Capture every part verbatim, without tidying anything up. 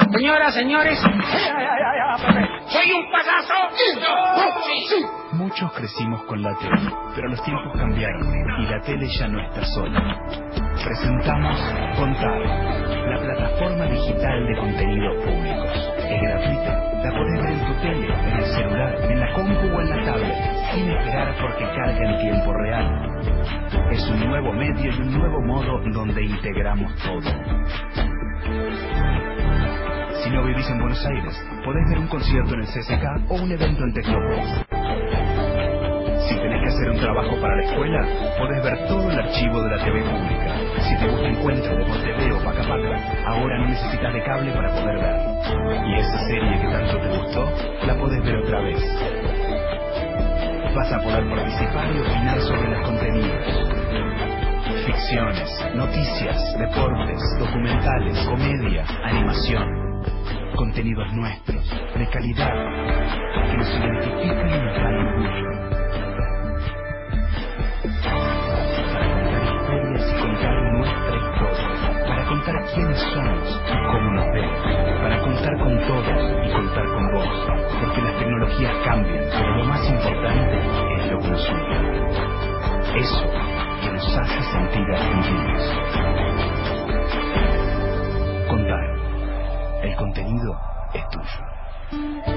Señoras, señores, ¿soy un payaso? Sí. Muchos crecimos con la tele, pero los tiempos cambiaron y la tele ya no está sola. Presentamos Contar, la plataforma digital de contenidos públicos. Es gratuita, la podés ver en tu tele, en el celular, en la compu o en la tablet, sin esperar porque carga en tiempo real. Es un nuevo medio y un nuevo modo donde integramos todo. Si no vivís en Buenos Aires, podés ver un concierto en el C C K o un evento en Tecnópolis. Si tenés que hacer un trabajo para la escuela, podés ver todo el archivo de la T V pública. Si te gusta Encuentro, Deporte T V o Paca Paca, ahora no necesitas de cable para poder ver. Y esa serie que tanto te gustó, la podés ver otra vez. Vas a poder participar y opinar sobre los contenidos. Ficciones, noticias, deportes, documentales, comedia, animación. Contenidos nuestros, de calidad, que nos identifican y nos dan orgullo. Para contar historias y contar nuestra historia. Para contar quiénes somos y cómo nos ven. Para contar con todos y contar con vos. Porque las tecnologías cambian, pero lo más importante es lo que nos une. Eso que nos hace sentir argentinos. Contar. El contenido es tuyo.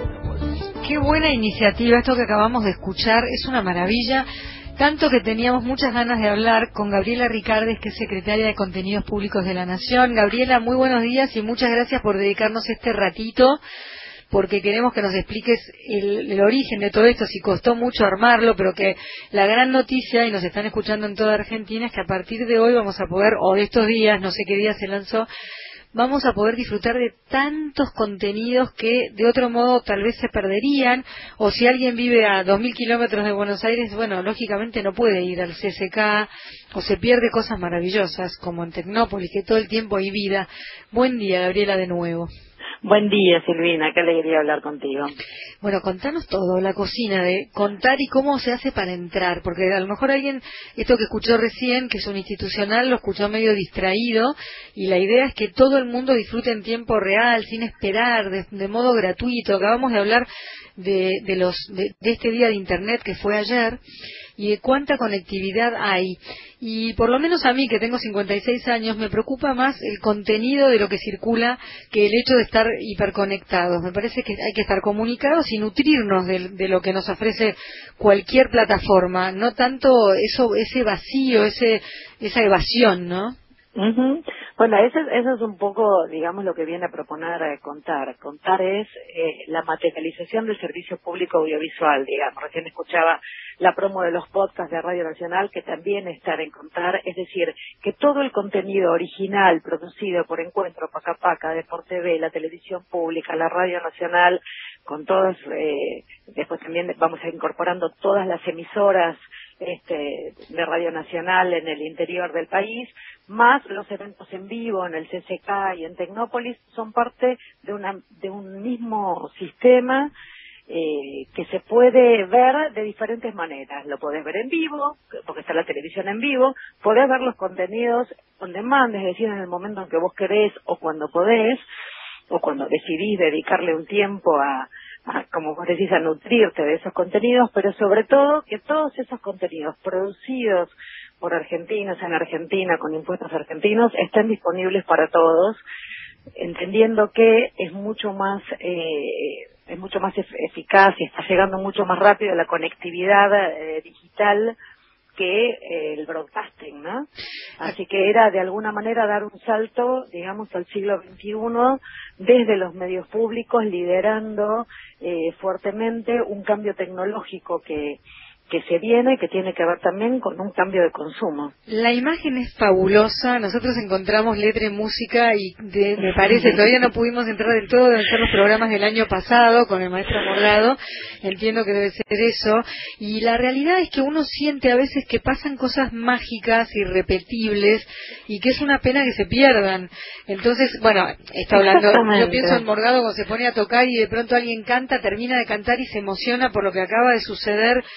Qué buena iniciativa esto que acabamos de escuchar, es una maravilla, tanto que teníamos muchas ganas de hablar con Gabriela Ricardes, que es secretaria de Contenidos Públicos de la Nación. Gabriela, muy buenos días y muchas gracias por dedicarnos este ratito, porque queremos que nos expliques el, el origen de todo esto, si costó mucho armarlo, pero que la gran noticia, y nos están escuchando en toda Argentina, es que a partir de hoy vamos a poder, o de estos días, no sé qué día se lanzó, vamos a poder disfrutar de tantos contenidos que de otro modo tal vez se perderían, o si alguien vive a dos mil kilómetros de Buenos Aires, bueno, lógicamente no puede ir al C C K, o se pierde cosas maravillosas, como en Tecnópolis, que todo el tiempo hay vida. Buen día, Gabriela, de nuevo. Buen día, Silvina, qué alegría hablar contigo. Bueno, contanos todo, la cocina, de contar y cómo se hace para entrar, porque a lo mejor alguien, esto que escuchó recién, que es un institucional, lo escuchó medio distraído, y la idea es que todo el mundo disfrute en tiempo real, sin esperar, de, de modo gratuito. Acabamos de hablar de, de, los, de, de este día de Internet que fue ayer, y de cuánta conectividad hay. Y por lo menos a mí, que tengo cincuenta y seis años, me preocupa más el contenido de lo que circula que el hecho de estar hiperconectados. Me parece que hay que estar comunicados y nutrirnos de, de lo que nos ofrece cualquier plataforma, no tanto eso, ese vacío, ese, esa evasión, ¿no? Uh-huh. Bueno, eso, eso es un poco, digamos, lo que viene a proponer eh, Contar. Contar es eh, la materialización del servicio público audiovisual, digamos. Recién escuchaba la promo de los podcasts de Radio Nacional, que también están en Contar, es decir, que todo el contenido original producido por Encuentro, Paca Paca, Deporte T V, la televisión pública, la Radio Nacional, con todas, eh, después también vamos a ir incorporando todas las emisoras este, de Radio Nacional en el interior del país, más los eventos en vivo en el C C K y en Tecnópolis, son parte de, una, de un mismo sistema eh, que se puede ver de diferentes maneras. Lo podés ver en vivo, porque está la televisión en vivo, podés ver los contenidos on demand, es decir, en el momento en que vos querés o cuando podés, o cuando decidís dedicarle un tiempo a, a, como vos decís, a nutrirte de esos contenidos, pero sobre todo que todos esos contenidos producidos por argentinos en Argentina, con impuestos argentinos, estén disponibles para todos, entendiendo que es mucho más eh, es mucho más eficaz y está llegando mucho más rápido la conectividad eh, digital que eh, el broadcasting, ¿no? Así que era de alguna manera dar un salto, digamos, al siglo veintiuno desde los medios públicos, liderando eh, fuertemente un cambio tecnológico que que se viene, que tiene que ver también con un cambio de consumo. La imagen es fabulosa, nosotros encontramos letra y música y de, me parece, todavía no pudimos entrar del todo, deben ser los programas del año pasado con el maestro Morgado, entiendo que debe ser eso, y la realidad es que uno siente a veces que pasan cosas mágicas, irrepetibles, y que es una pena que se pierdan. Entonces, bueno, está hablando, yo pienso en Morgado cuando se pone a tocar y de pronto alguien canta, termina de cantar y se emociona por lo que acaba de suceder,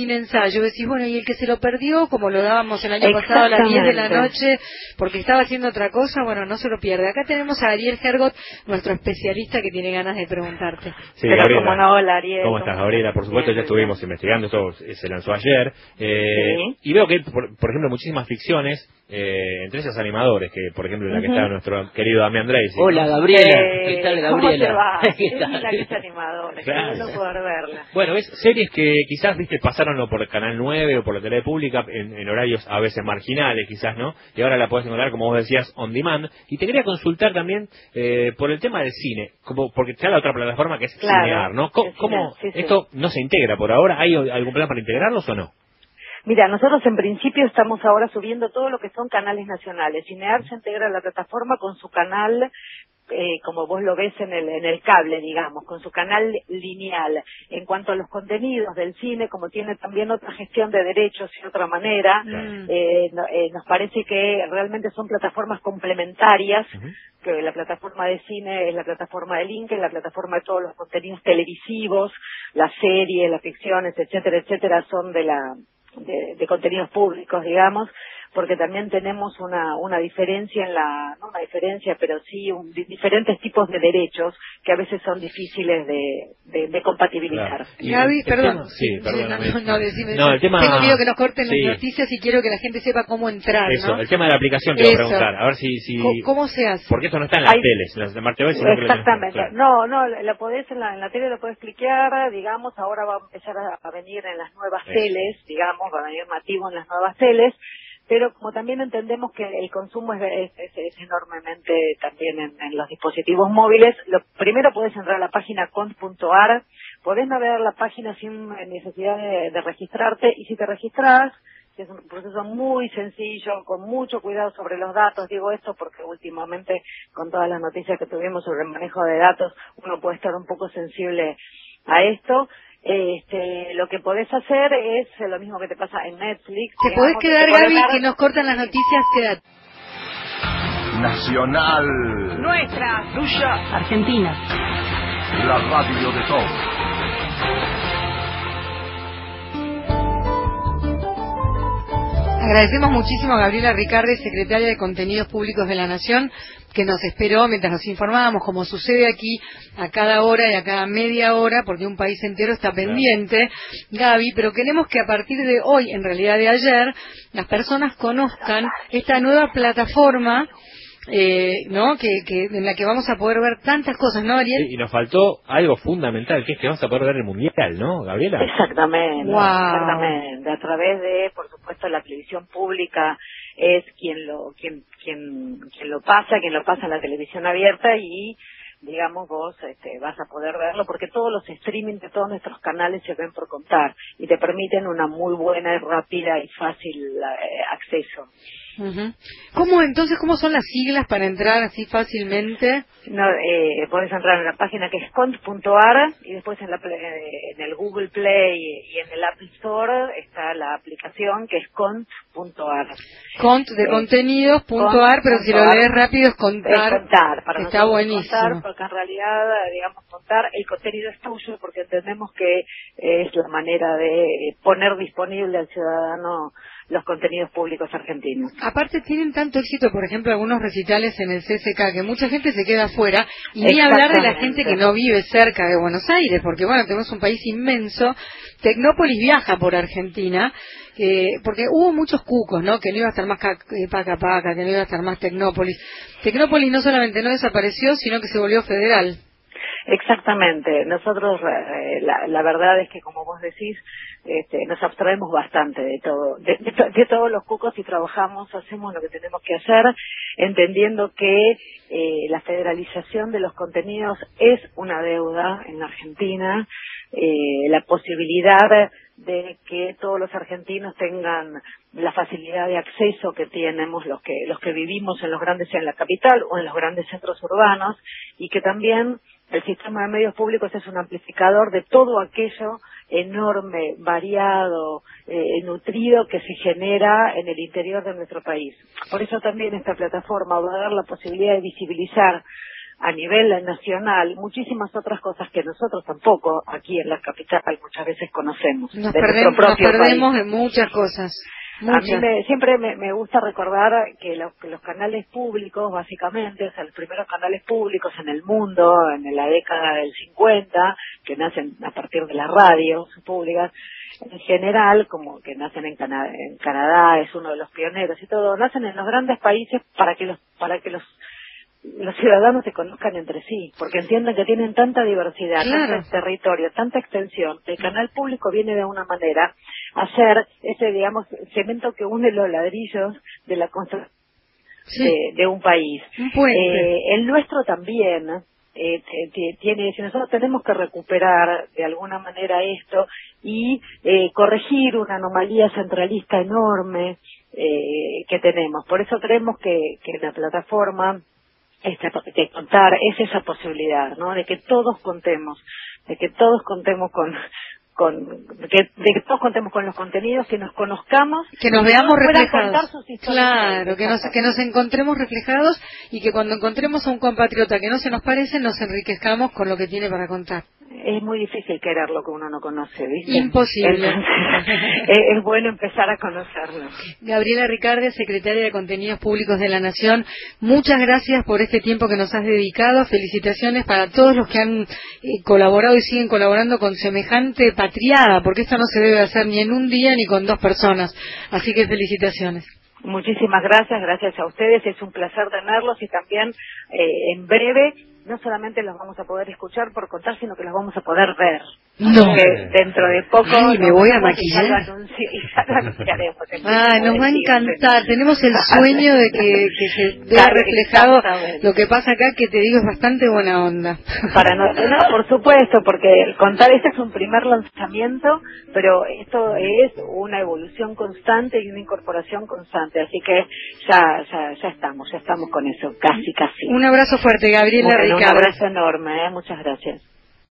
cine ensayo, decís, bueno, y el que se lo perdió, como lo dábamos el año pasado a las diez de la noche, porque estaba haciendo otra cosa, bueno, no se lo pierde. Acá tenemos a Ariel Hergot, nuestro especialista que tiene ganas de preguntarte. Sí, Pero Gabriela. como no, hola, Ariel. ¿Cómo estás, Gabriela? Por supuesto, bien, ya estuvimos bien. investigando, esto se lanzó ayer, eh, Sí. y veo que hay, por, por ejemplo, muchísimas ficciones, eh, entre esos animadores, que por ejemplo en la que Uh-huh. está nuestro querido Damián Dreisig. Hola, Gabriela. Eh, ¿Qué tal, ¿Cómo Gabriela? te va? ¿Qué Es tal? la que es animadora, Claro. que no poder verla. Bueno, es series que quizás, viste, pasaron o por Canal nueve o por la tele pública en, en horarios a veces marginales, quizás, ¿no? Y ahora la podés encontrar, como vos decías, on demand. Y te quería consultar también eh, por el tema del cine, como porque está la otra plataforma que es Claro, Cinear, ¿no? ¿Cómo, es cómo Cinear, sí, sí. esto no se integra por ahora? ¿Hay algún plan para integrarlos o no? Mira, nosotros en principio estamos ahora subiendo todo lo que son canales nacionales. Cinear se integra a la plataforma con su canal, eh, como vos lo ves en el, en el cable, digamos, con su canal lineal. En cuanto a los contenidos del cine, como tiene también otra gestión de derechos y otra manera, Mm. eh, no- eh, nos parece que realmente son plataformas complementarias, Ujú. que la plataforma de cine es la plataforma de link, es la plataforma de todos los contenidos televisivos, las series, las ficciones, etcétera, etcétera, son de la de, de contenidos públicos, digamos, porque también tenemos una una diferencia en la, no una diferencia, pero sí un, di- diferentes tipos de derechos que a veces son difíciles de, de, de compatibilizar. Claro. Y Gaby, el- el perdón. tema- sí, perdóname. No, no, decime. No, el tema- Tengo miedo que nos corten sí. las noticias y quiero que la gente sepa cómo entrar, Eso, ¿no? el tema de la aplicación te voy a Eso. preguntar, a ver si... si ¿Cómo, cómo se hace? Porque esto no está en las Hay- teles, en las de Smart T V, sino que lo tenés- Exactamente. claro. No, no, la podés en la, en la tele lo podés cliquear, digamos, ahora va a empezar a, a venir en las nuevas Sí. teles, digamos, va a venir nativo en las nuevas teles, pero como también entendemos que el consumo es, es, es- es enormemente también en, en los dispositivos móviles, lo primero podés entrar a la página cont punto ar, podés navegar la página sin necesidad de, de registrarte, y si te registrás, que es un proceso muy sencillo, con mucho cuidado sobre los datos. Digo esto porque últimamente, con todas las noticias que tuvimos sobre el manejo de datos, uno puede estar un poco sensible a esto. Este, lo que podés hacer es lo mismo que te pasa en Netflix. ¿Te digamos, podés que quedar, te podés Gaby, dar- que nos cortan las noticias? Quédate. Nacional, Nuestra, suya, Argentina. la radio de todos. Agradecemos muchísimo a Gabriela Ricardi, secretaria de Contenidos Públicos de la Nación, que nos esperó mientras nos informábamos, como sucede aquí a cada hora y a cada media hora, porque un país entero está pendiente, Gaby, pero queremos que a partir de hoy, en realidad de ayer, las personas conozcan esta nueva plataforma, eh, ¿no? Que, que en la que vamos a poder ver tantas cosas, ¿no, Ariel? Sí, y nos faltó algo fundamental, que es que vamos a poder ver el Mundial, ¿no, Gabriela? Exactamente, Wow. exactamente. A través de, por supuesto, la televisión pública es quien lo quien quien quien lo pasa, quien lo pasa en la televisión abierta, y digamos vos este, vas a poder verlo porque todos los streaming de todos nuestros canales se ven por contar y te permiten una muy buena y rápida y fácil eh, acceso. Ujú. ¿Cómo entonces, cómo son las siglas para entrar así fácilmente? No, eh, podés entrar en la página que es cont punto ar y después en, la, pl- eh, en el Google Play y en el Apple Store está la aplicación que es cont punto ar. Cont de Eh, contenidos punto ar, pero si lo cont.ar. lees rápido es contar. Es contar, para Está nosotros es buenísimo. contar, porque en realidad, digamos, contar, el contenido es tuyo, porque entendemos que es la manera de poner disponible al ciudadano los contenidos públicos argentinos. Aparte tienen tanto éxito, por ejemplo, algunos recitales en el C S K, que mucha gente se queda afuera, y ni hablar de la Exactamente. gente que no vive cerca de Buenos Aires, porque bueno, tenemos un país inmenso. Tecnópolis viaja por Argentina, eh, porque hubo muchos cucos, ¿no? Que no iba a estar más ca- eh, Paca Paca, que no iba a estar más Tecnópolis. Tecnópolis no solamente no desapareció, sino que se volvió federal. Exactamente. Nosotros, eh, la, la verdad es que, como vos decís, este, nos abstraemos bastante de todo, de, de to- de todos los cucos, y trabajamos, hacemos lo que tenemos que hacer, entendiendo que eh, la federalización de los contenidos es una deuda en la Argentina, eh, la posibilidad de que todos los argentinos tengan la facilidad de acceso que tenemos los que los que vivimos en los grandes, en la capital o en los grandes centros urbanos, y que también el sistema de medios públicos es un amplificador de todo aquello enorme, variado, eh, nutrido que se genera en el interior de nuestro país. Por eso también esta plataforma va a dar la posibilidad de visibilizar a nivel nacional muchísimas otras cosas que nosotros tampoco aquí en la capital muchas veces conocemos. Nos de perdemos, nuestro nos propio perdemos país. de muchas cosas. A mí me, siempre me, me gusta recordar que los, que los canales públicos, básicamente, o sea, los primeros canales públicos en el mundo, en la década del cincuenta, que nacen a partir de las radios públicas, en general, como que nacen en Canadá, en Canadá es uno de los pioneros y todo, nacen en los grandes países para que los, para que los los ciudadanos se conozcan entre sí, porque entienden que tienen tanta diversidad, claro. tanto territorio, tanta extensión. El canal público viene de una manera a ser ese, digamos, cemento que une los ladrillos de la construcción sí. de, de un país. Un puente. Eh, el nuestro también eh, tiene, si nosotros tenemos que recuperar de alguna manera esto y eh, corregir una anomalía centralista enorme eh, que tenemos. Por eso creemos que, que la plataforma Este, de contar es esa posibilidad, ¿no? De que todos contemos, de que todos contemos con, con, de que, de que todos contemos con los contenidos, que nos conozcamos, que nos veamos reflejados, contar sus historias. Claro, que nos, que nos encontremos reflejados y que cuando encontremos a un compatriota que no se nos parece, nos enriquezcamos con lo que tiene para contar. Es muy difícil querer lo que uno no conoce, ¿viste? Imposible. Entonces, es, es bueno empezar a conocerlo. Gabriela Ricardes, secretaria de Contenidos Públicos de la Nación, muchas gracias por este tiempo que nos has dedicado. Felicitaciones para todos los que han eh, colaborado y siguen colaborando con semejante patriada, porque esto no se debe hacer ni en un día ni con dos personas. Así que felicitaciones. Muchísimas gracias, gracias a ustedes. Es un placer tenerlos y también eh, en breve no solamente los vamos a poder escuchar por contar, sino que los vamos a poder ver. No. Porque dentro de poco... Ay, me voy a maquillar. Y ya lo, anunci y ya lo anunciaremos. Ah, nos va a encantar. Tenemos el sueño de que, que se vea reflejado lo que pasa acá, que te digo es bastante buena onda. Para no, no, por supuesto, porque contar este es un primer lanzamiento, pero esto es una evolución constante y una incorporación constante. Así que ya, ya, ya estamos, ya estamos con eso, casi, casi. Un abrazo fuerte, Gabriela Ricardes. Un abrazo enorme, ¿eh? Muchas gracias.